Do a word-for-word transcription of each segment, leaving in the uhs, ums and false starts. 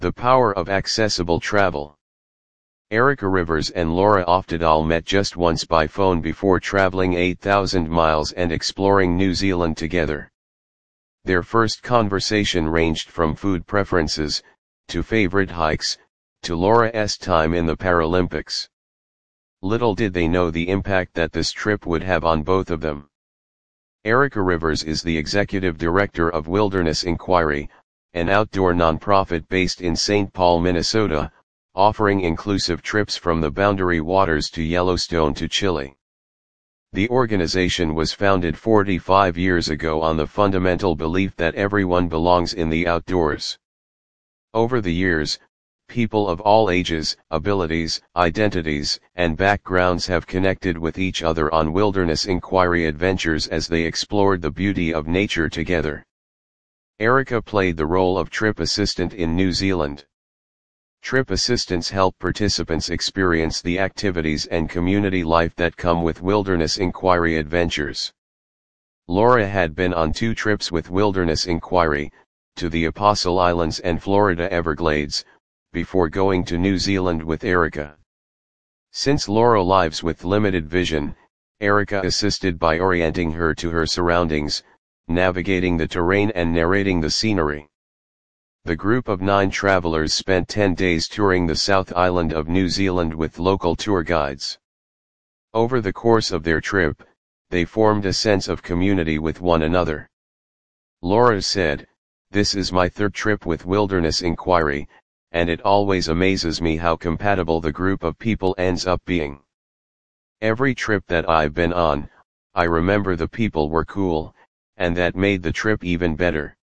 The power of accessible travel. Erica Rivers and Laura Oftedal met just once by phone before traveling eight thousand miles and exploring New Zealand together. Their first conversation ranged from food preferences, to favorite hikes, to Laura's time in the Paralympics. Little did they know the impact that this trip would have on both of them. Erica Rivers is the executive director of Wilderness Inquiry, an outdoor nonprofit based in Saint Paul, Minnesota, offering inclusive trips from the Boundary Waters to Yellowstone to Chile. The organization was founded forty-five years ago on the fundamental belief that everyone belongs in the outdoors. Over the years, people of all ages, abilities, identities, and backgrounds have connected with each other on Wilderness Inquiry adventures as they explored the beauty of nature together. Erica played the role of trip assistant in New Zealand. Trip assistants help participants experience the activities and community life that come with Wilderness Inquiry adventures. Laura had been on two trips with Wilderness Inquiry, to the Apostle Islands and Florida Everglades, before going to New Zealand with Erica. Since Laura lives with limited vision, Erica assisted by orienting her to her surroundings, navigating the terrain and narrating the scenery. The group of nine travelers spent ten days touring the South Island of New Zealand with local tour guides. Over the course of their trip, they formed a sense of community with one another. Laura said, "This is my third trip with Wilderness Inquiry, and it always amazes me how compatible the group of people ends up being. Every trip that I've been on, I remember the people were cool, and that made the trip even better."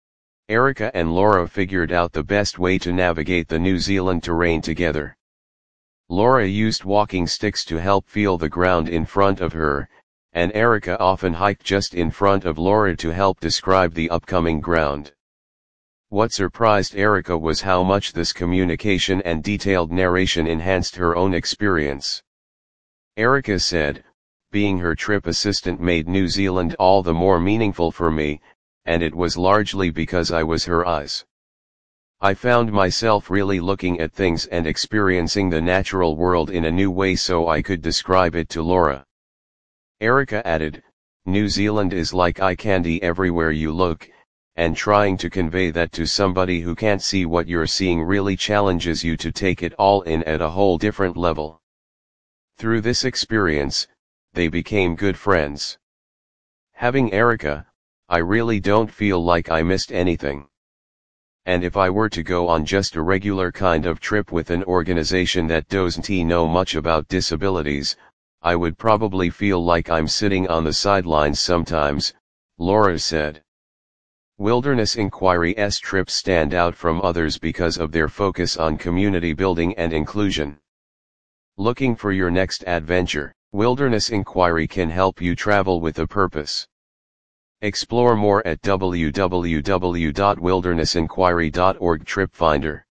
Erica and Laura figured out the best way to navigate the New Zealand terrain together. Laura used walking sticks to help feel the ground in front of her, and Erica often hiked just in front of Laura to help describe the upcoming ground. What surprised Erica was how much this communication and detailed narration enhanced her own experience. Erica said, "Being her trip assistant made New Zealand all the more meaningful for me, and it was largely because I was her eyes. I found myself really looking at things and experiencing the natural world in a new way so I could describe it to Laura." Erica added, "New Zealand is like eye candy everywhere you look, and trying to convey that to somebody who can't see what you're seeing really challenges you to take it all in at a whole different level." Through this experience, they became good friends. "Having Erica, I really don't feel like I missed anything. And if I were to go on just a regular kind of trip with an organization that doesn't know much about disabilities, I would probably feel like I'm sitting on the sidelines sometimes," Laura said. Wilderness Inquiry's trips stand out from others because of their focus on community building and inclusion. Looking for your next adventure? Wilderness Inquiry can help you travel with a purpose. Explore more at w w w dot wilderness inquiry dot org. Trip Finder.